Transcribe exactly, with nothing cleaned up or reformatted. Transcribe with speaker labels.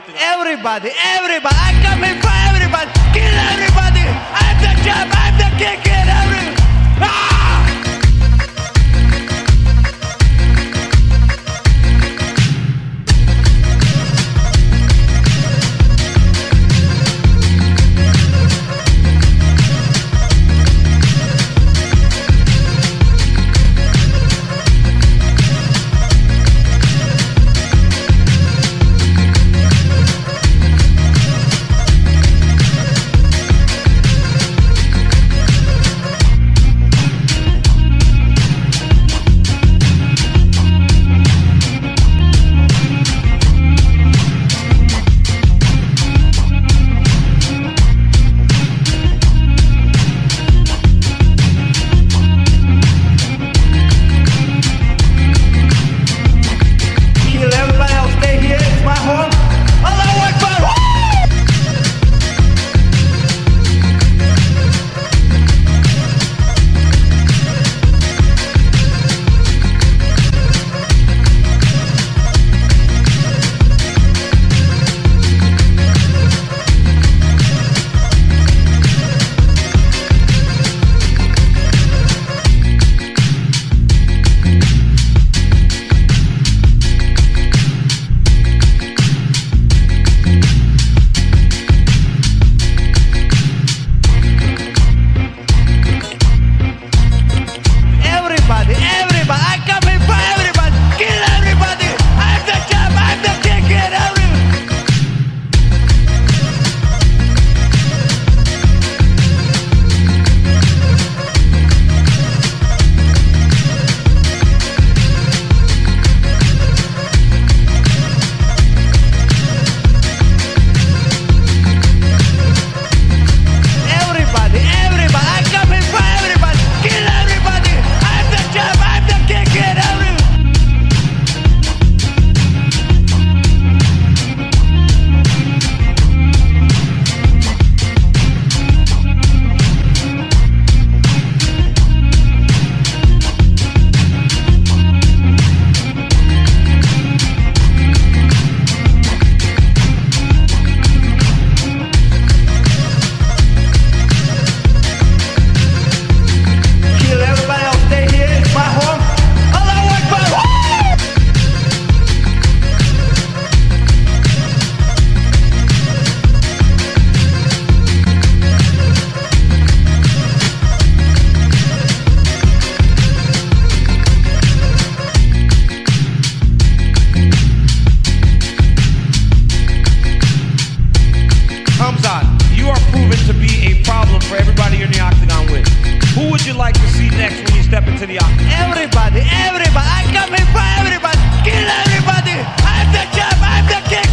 Speaker 1: octagon.
Speaker 2: Everybody, everybody, I come in for everybody. Kill everybody. I'm the champ, I'm the king, kill everybody. Ah!
Speaker 1: For everybody you're in the octagon with, who would you like to see next when you step into the octagon?
Speaker 2: Everybody, everybody, I come in for everybody. Kill everybody. I'm the champ, I'm the king.